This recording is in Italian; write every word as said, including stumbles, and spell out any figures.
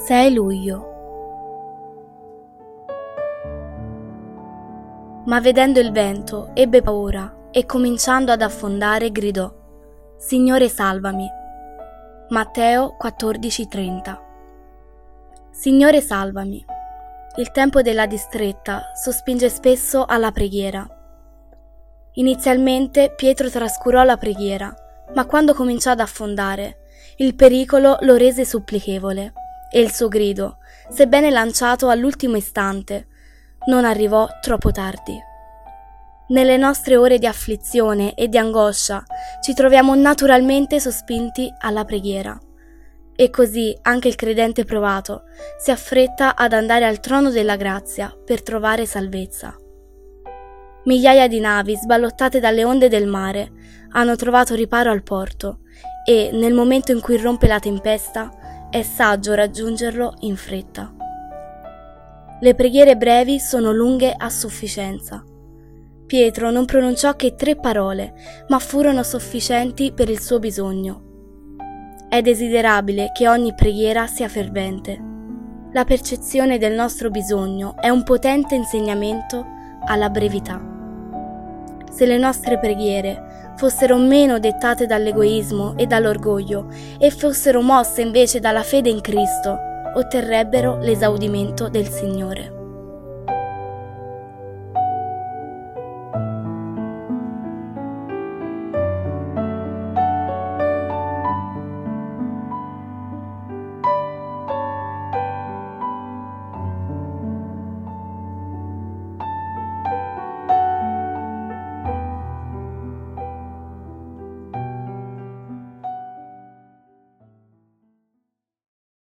sei luglio. Ma vedendo il vento ebbe paura e cominciando ad affondare gridò: Signore, salvami. Matteo quattordici trenta. Signore, salvami. Il tempo della distretta sospinge spesso alla preghiera. Inizialmente Pietro trascurò la preghiera, ma quando cominciò ad affondare, il pericolo lo rese supplichevole e il suo grido, sebbene lanciato all'ultimo istante, non arrivò troppo tardi. Nelle nostre ore di afflizione e di angoscia ci troviamo naturalmente sospinti alla preghiera. E così anche il credente provato si affretta ad andare al trono della grazia per trovare salvezza. Migliaia di navi sballottate dalle onde del mare hanno trovato riparo al porto e, nel momento in cui rompe la tempesta, è saggio raggiungerlo in fretta. Le preghiere brevi sono lunghe a sufficienza. Pietro non pronunciò che tre parole, ma furono sufficienti per il suo bisogno. È desiderabile che ogni preghiera sia fervente. La percezione del nostro bisogno è un potente insegnamento alla brevità. Se le nostre preghiere fossero meno dettate dall'egoismo e dall'orgoglio e fossero mosse invece dalla fede in Cristo, otterrebbero l'esaudimento del Signore.